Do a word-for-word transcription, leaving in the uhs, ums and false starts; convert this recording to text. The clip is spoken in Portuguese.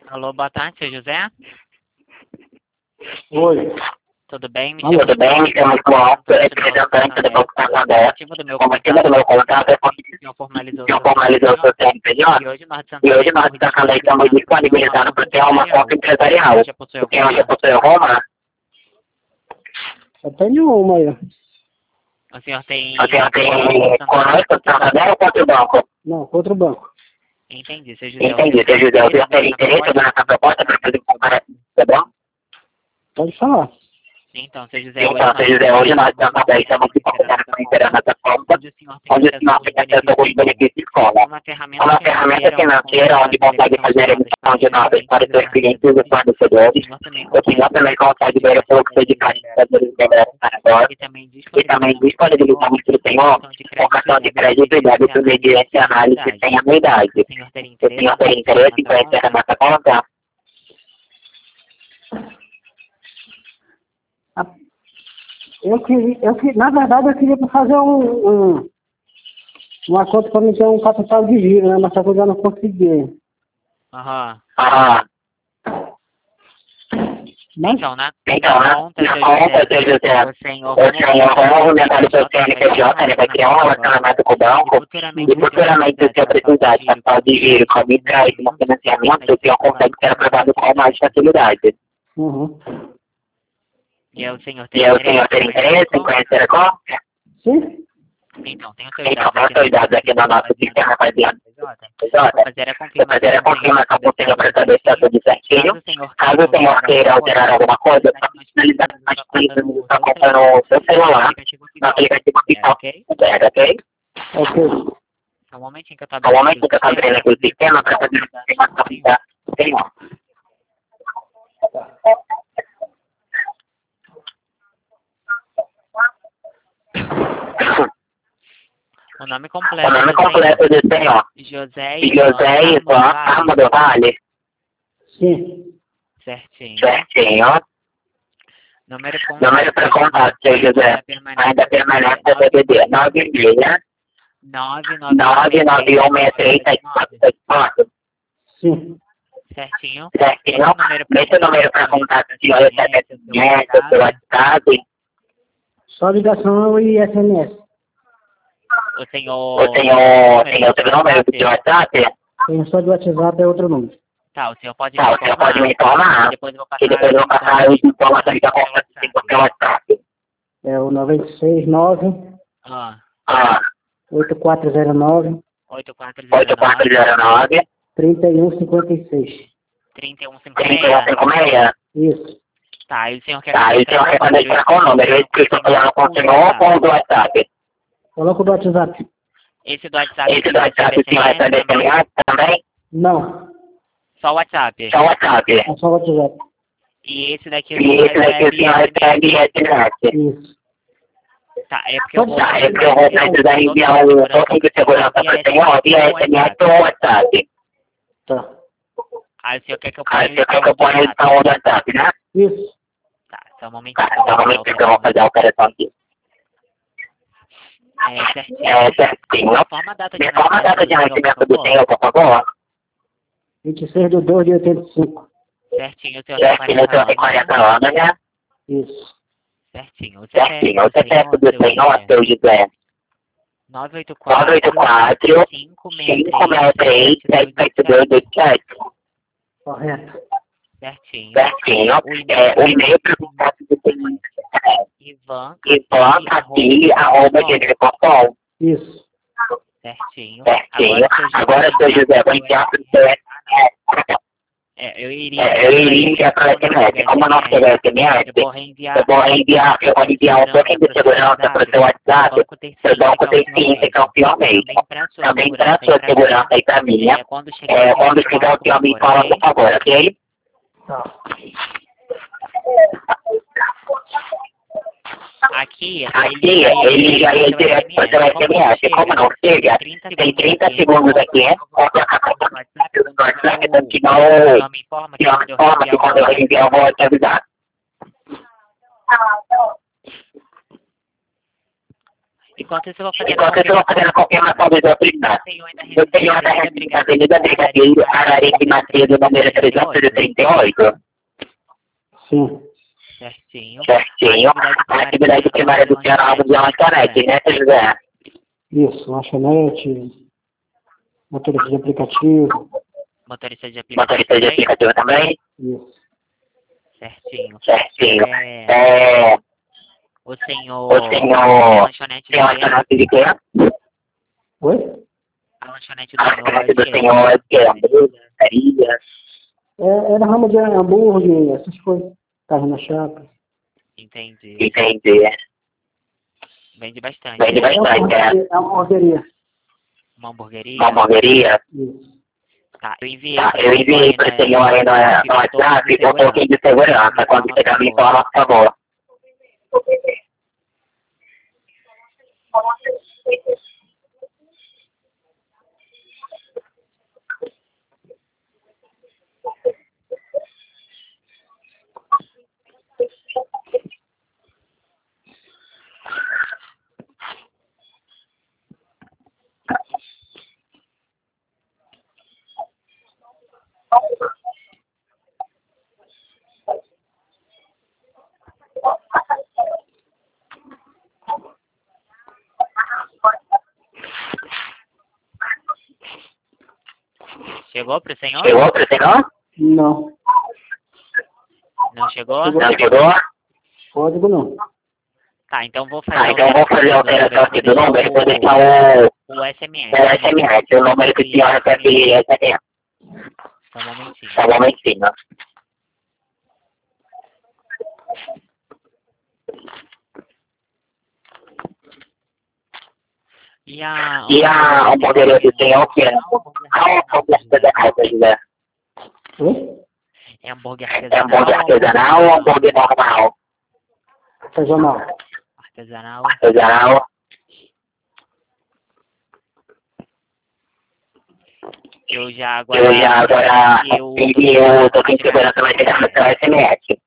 Alô, boa tarde, seu José? Oi. Tudo bem? Me Tudo bem? Me chamo João, sou representante do Banco Santander. O motivo do meu O motivo do meu contato é porque o senhor formalizou o senhor formalizou o seu C N P J e hoje nós de e Santander hoje nós de Santander estamos disponibilizados para ter uma conta empresarial. Você já possui O senhor já alguma? possui alguma? Eu tenho uma aí. O senhor tem... O senhor tem conosco Santander ou contra o banco? Não, contra o banco. Entendi, seu José. Entendi, seu José. O senhor teria interesse nessa proposta para fazer comparação, tá bom? Pode falar. Então, seu José, Então, seu José, hoje nós estamos estamos disponibilizando para interar nessa conta, onde o senhor onde o senhor tem acesso a alguns benefícios como uma ferramenta uma ferramenta financeira onde consegue fazer a emissão de notas para os seus clientes e fornecedores. O senhor também consegue ver o fluxo de caixa dos negócios e também e também disponibilizamos para o senhor um cartão de crédito e débito mediante análise sem anuidade. o senhor teria O senhor tem interesse em conhecer a nossa conta? Eu queria, eu queria, na verdade, eu queria fazer um, um, uma conta para me ter um capital de giro, né? Mas só que eu já não consegui. Aham. Ah. Mas, então, né? Então, né? Conta, Na seu conta, seu José, José, o senhor o senhor vai movimentar o seu C N P J, ele vai criar um relacionamento com o banco, e futuramente, se o senhor precisar de capital de giro, como empréstimo, financiamento, o senhor consegue ser aprovado com mais facilidade. Uhum. E é o senhor E tem é o senhor tem interesse em conhecer a conta? Sim. Então, tem os seus Então, dados tem os dados aqui no nosso sistema, rapaziada. Vou fazer a Vou fazer a confirmação com o senhor para saber se está tudo certinho. Caso o senhor Caso o senhor queira alterar alguma coisa, só finalizar mais coisas no seu computador, no seu celular, no aplicativo fiscal. Ok? Ok? Ok. Só um momentinho que eu tô No abrindo momento que eu estou abrindo aqui o sistema para fazer a confirmação da senhor. O nome O completo nome do completo do senhor. José José Ivan Arma do Vale. Sim. Certinho. Certinho. Número contato. Número para contato, seu José. Ainda permanece a B B D. nove seis nove nove nove um seis três sete quatro sete quatro. Sim. Certinho. Certinho. Esse número para contato, senhor, recebe S M S, seu WhatsApp. Só ligação e S M S. O senhor... O senhor tem outro número de WhatsApp? Tem só de WhatsApp, é outro número. Tá, o senhor pode Tá, me o senhor informar. pode me informar. Depois eu vou passar, Que depois eu vou passar as informações da conta pelo WhatsApp. É o nove seis nove Ah. Ah. oito quatro zero nove oito quatro zero nove trinta e um cinquenta e seis. trinta e um cinquenta e seis? Isso. Tá, e o senhor quer Tá, e o senhor quer cadastrar qual número? Esse que eu estou falando com o senhor ou o do WhatsApp? Coloca o do WhatsApp. Esse do WhatsApp, Esse do WhatsApp, o senhor recebe S M S também? Não. Só o WhatsApp? Só o WhatsApp. É só o WhatsApp. E esse daqui o E senhor esse daqui o senhor recebe S M S? Isso. Tá, é porque eu vou... Tá, é porque eu vou precisar enviar o token de segurança para o senhor via S M S ou WhatsApp. Tá. Aí o senhor quer que eu Aí ponha o senhor quer que eu ponha então o do WhatsApp, né? Isso. Tá, só um momentinho. Tá, só um momentinho que eu vou fazer a operação aqui. É, certinho. É, certinho. Me informa a data de Me informa a data de nascimento do senhor, por favor. vinte e seis de dois de oitenta e cinco. Certinho, o senhor tem Certinho, o senhor tem quarenta anos, né? Isso. Certinho. O Certinho, o C P F do senhor, seu José. nove oito quatro, nove oito quatro, cinco seis três, sete sete dois dois sete. Correto. Certinho. Certinho. É, o e-mail para o contato do senhor. Ivan Ivan Castilho, arroba gmail ponto com. Isso. Certinho. Certinho. Agora, seu José, vou enviar para o seu. É, eu iria... É, eu iria enviar para o S M S. Como não tem S M S, eu vou reenviar... eu vou enviar, eu vou enviar um token de segurança para o seu WhatsApp. O banco tem ciência que é o pior mesmo. Também para a sua segurança e para a minha. É, quando É, quando chegar o pior, me fala, por favor, ok? Aqui, Aqui, ele já ia direto para o seu S M S. Como não chega, tem trinta segundos aqui, quando a WhatsApp que não me informa que quando eu enviar eu vou te avisar. Enquanto isso, eu vou fazer Enquanto eu estou fazendo a confirmação dos aplicados, Eu tenho ainda eu tenho uma da Avenida Brigadeiro Araripe Macedo, número trezentos e trinta e oito. Sim. Certinho. Certinho. A atividade primária do senhor Alves é uma lanchonete, né, seu José? Isso, lanchonete, motorista de aplicativo. Motorista de aplicativo. Motorista de aplicativo também? Isso. Certinho. Certinho. É... É... O senhor... O senhor... A lanchonete Tem lanchonete de quê? Oi? A lanchonete do A senhor é lanchonete do de quê? senhor é de quê? Hambúrguer, pizzaria? É, é na rama de hambúrguer, essas coisas. Carne na chapa. Entendi. Entendi. Vende bastante. Vende bastante, é. É uma hamburgueria. Uma hamburgueria? Uma hamburgueria? Isso. Tá, eu enviei Tá, para eu enviei para o senhor aí no no WhatsApp com um pouquinho de segurança. Quando chegar, me informa, por favor. Chegou pro senhor? Chegou para o senhor? Não. Não chegou? Chegou. Não chegou? Código não. Tá, então vou fazer Tá, então eu vou fazer a alteração aqui do número e vou deixar o, o S M o S. S M S, o número que o senhor recebe S M S. Só um momentinho. Só um momentinho. E a... E a hamburgueria do senhor, que é a hambúrguer artesanal, seu José? Oi? É hambúrguer É hambúrguer artesanal? artesanal ou hambúrguer normal? Artesanal. Artesanal. Artesanal. Eu já agora... Eu já agora eu enviei o token de segurança, vai chegar no seu S M S.